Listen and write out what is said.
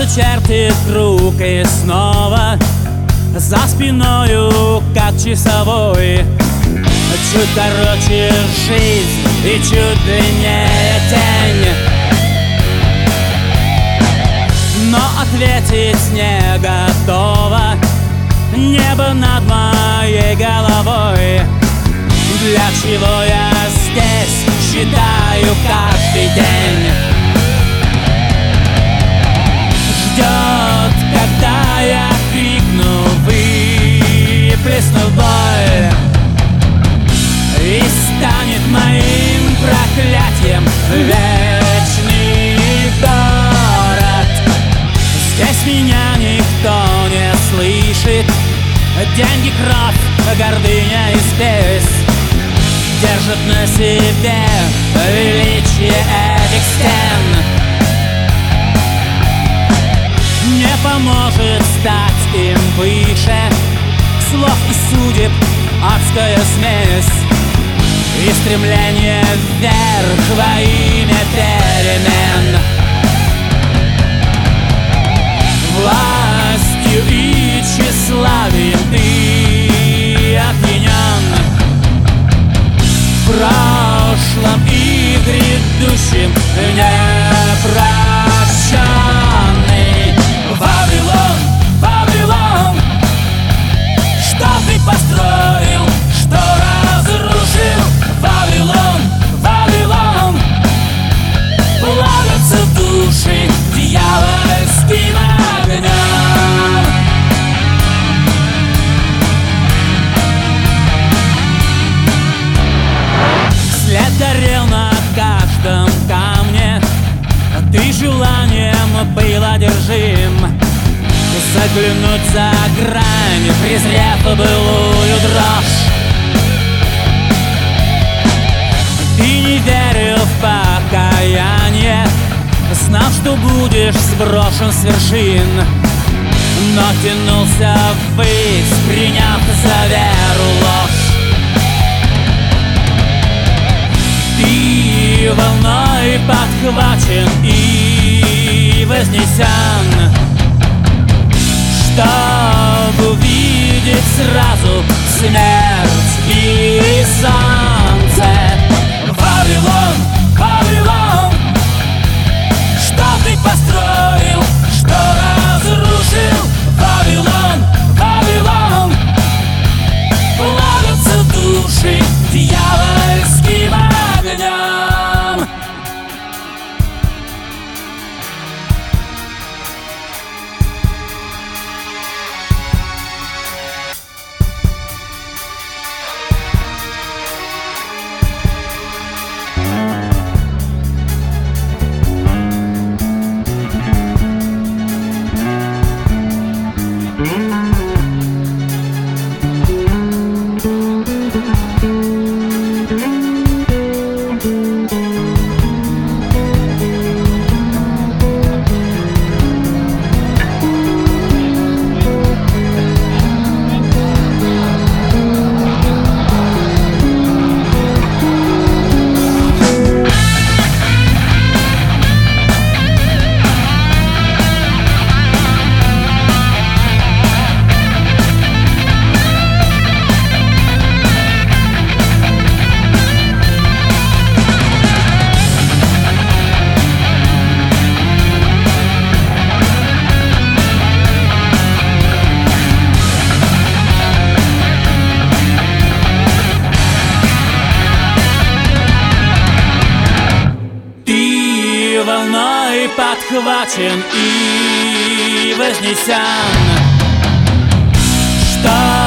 чертит круг и снова за спиною, как часовой. Чуть короче жизнь и чуть длиннее тень, но ответить не готово небо над моей головой. Для чего я здесь считаю каждый день? Ждет, когда я крикну, выплесну боль, и станет моим проклятием вечный город. Здесь меня никто не слышит. Деньги, кровь, гордыня и спесь держат на себе величие этих стен. Не поможет стать им выше слов и судеб адская смесь и стремление вверх во имя перемен. Властью и тщеславием ты опьянен, в прошлом и грядущем непрощенный. Вавилон, Вавилон, что ты построил, что разрушил? Вавилон, Вавилон, плавятся души дьявольским огнем. След горел на каждом камне, ты желанием был одержим заглянуть за грань, презрев былую дрожь. Ты не верил в покаяние, знал, что будешь сброшен с вершин, но тянулся ввысь, приняв за веру ложь. Ты волной подхвачен и вознесен, чтобы увидеть сразу смерть и солнце. Вавилон, Вавилон, что ты построил, что разрушил? Вавилон, Вавилон, плавятся души дьявольским огнем. Волной подхвачен и вознесен, что